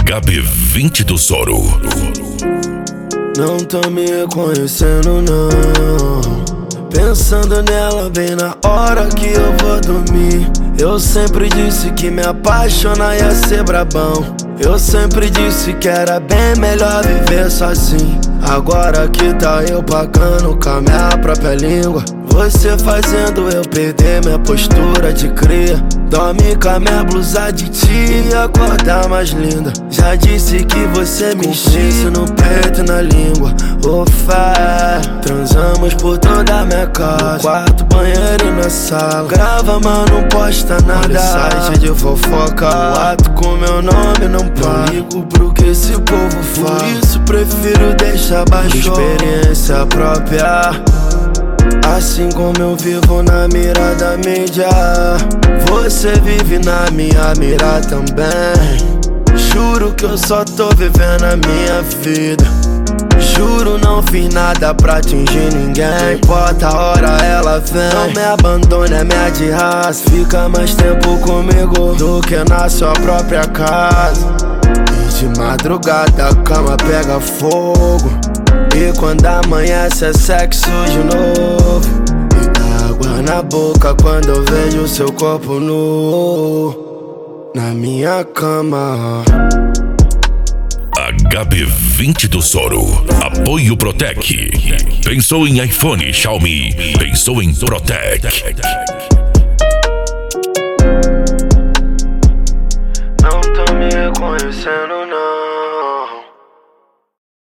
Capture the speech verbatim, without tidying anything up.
H B vinte do Soro. Não tô me reconhecendo não, pensando nela bem na hora que eu vou dormir. Eu sempre disse que me apaixonar ia ser brabão. Eu sempre disse que era bem melhor viver sozinho. Agora que tá eu pagando com a minha própria língua, você fazendo eu perder minha postura de cria. Dorme com a minha blusa de tia e acordar mais linda. Já disse que você me enchesse no peito e na língua. Ô fé, transamos por toda a minha casa, no quarto, banheiro e na sala. Grava, mas não posta nada, site de fofoca. O ato com meu nome não para. Não ligo pro que esse povo fala, por isso prefiro deixar baixo. Experiência própria, assim como eu vivo na mira da mídia, você vive na minha mira também. Juro que eu só tô vivendo a minha vida. Juro, não fiz nada pra atingir ninguém. Não importa a hora, ela vem. Não me abandone, é minha de raça. Fica mais tempo comigo do que na sua própria casa. E de madrugada a cama pega fogo, e quando amanhece é sexo de novo. E dá água na boca quando eu vejo seu corpo nu na minha cama. H B vinte do Soro. Apoio Protec. Pensou em iPhone, Xiaomi? Pensou em Protec. Não tô me reconhecendo